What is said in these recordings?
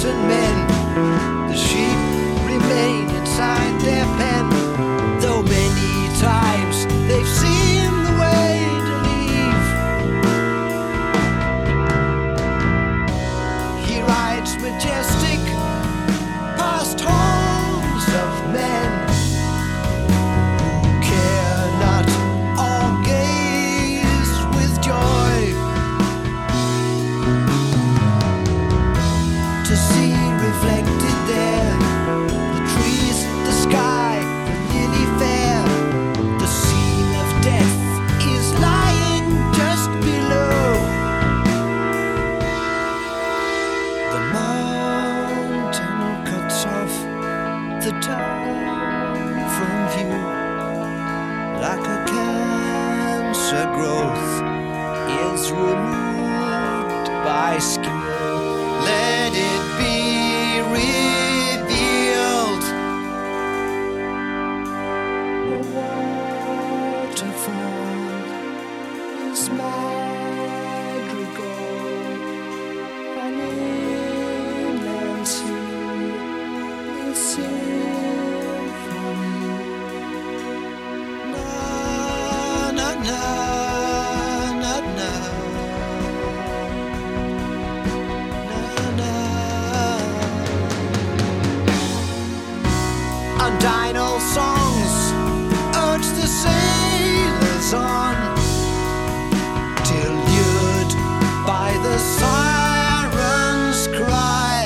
and men. The sheep remain inside their pen, though many times they've seen the way to leave. He rides majestic past homes of men who care not or gaze with joy to see reflected there the trees, the sky, the lily fair. The scene of death is lying just below. The mountain cuts off the town from view like a cancer growth is removed by skill. Let it be revealed. A waterfall is madrigal, an inland sea is symphony. Na na na na na. Undinal songs urge the sailors on, till lured by the siren's cry.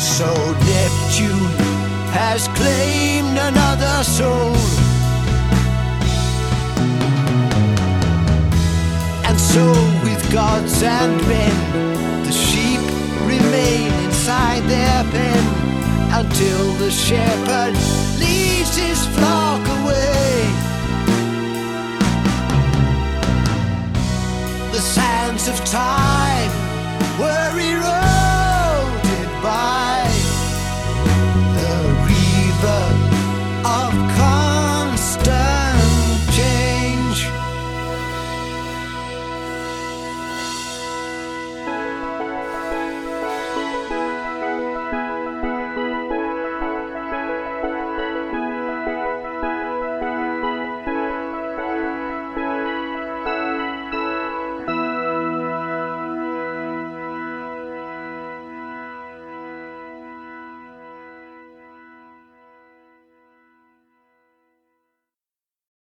So Neptune has claimed another soul, and so with gods and men, the sheep remain inside their pen until the shepherd leads his flock away. The sands of time